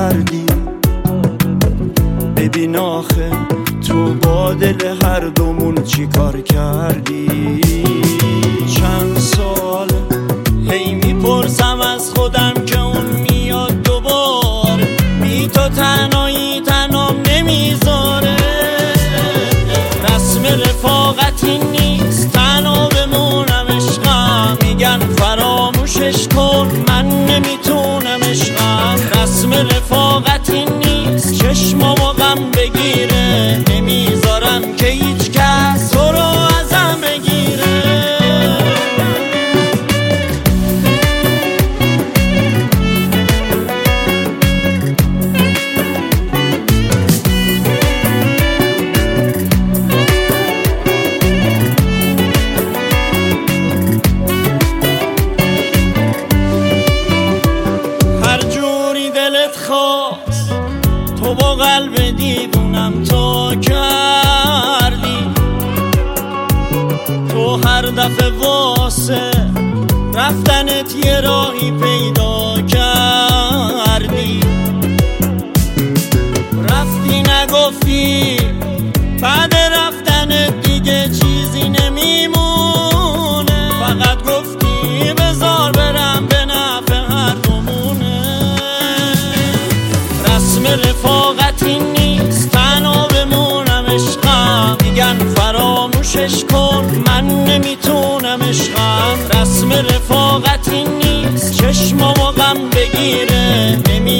کردی. ببین آخه تو با دل هر دومون چی کار کردی. چند سال هی میپرسم از خودم که اون میاد دوباره، بی تو تنهایی تنام نمیذاره. رسم رفاقتی نیست تنها بمونم عشقم، میگن فراموشش کن من نمیتونم عشقم. رسم رفاقتی نیست چشمامو غم بگیره، نمیذارم که هیچ کس تو رو ازم بگیره. هر جوری دلت خواست تو با قلب دیوونم تو کردی. تو هر دفعه واسه رفتنت یه راهی پیدا کردی. رفتی نگفتی بعد رفتنت دیگه چیزی نمیمونه، فقط گفتی بذار برم به نفع هر دومونه. رسم رفاقتی نیست تنها بمونم عشقم، میگن فراموشش کن من نمیتونم عشقم. رسم رفاقتی نیست چشمامو غم بگیره،